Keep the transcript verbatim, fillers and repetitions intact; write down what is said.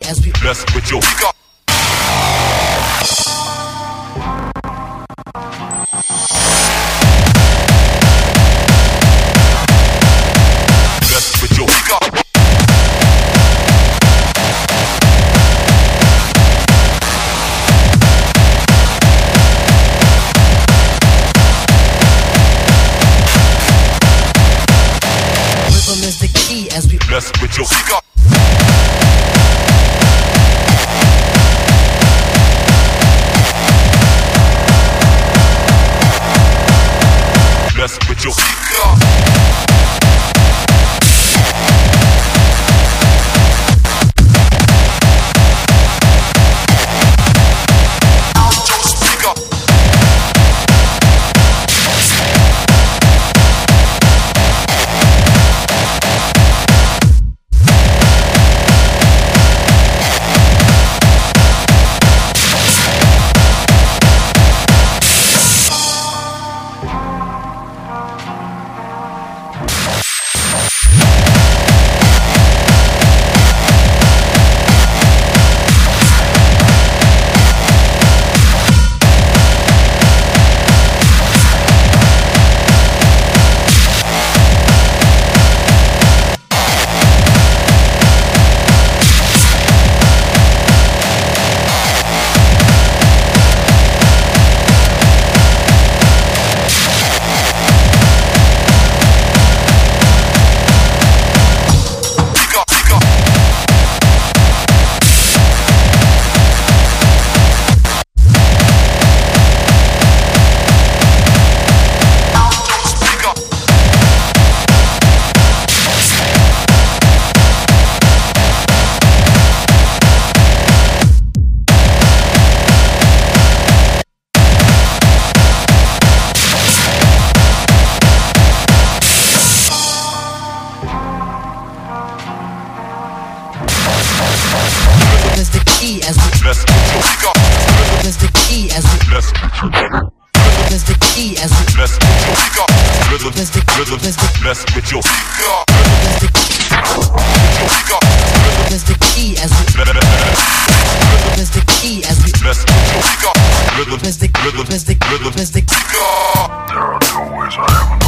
as we mess with your God. Mess with your God. Rhythm is the key as we mess with your God. Mess with your God. is the key as we mess with your God. Rhythm is the key as we mess with your God. Rhythm is the key as we mess with your God. Rhythm is the rhythm is the mess with your God. Rhythm is the God. Rhythm is the key as we Rhythm is the key as we mess with your God. Rhythm is the rhythm is the rhythm is the rhythm is the God. There are no ways I haven't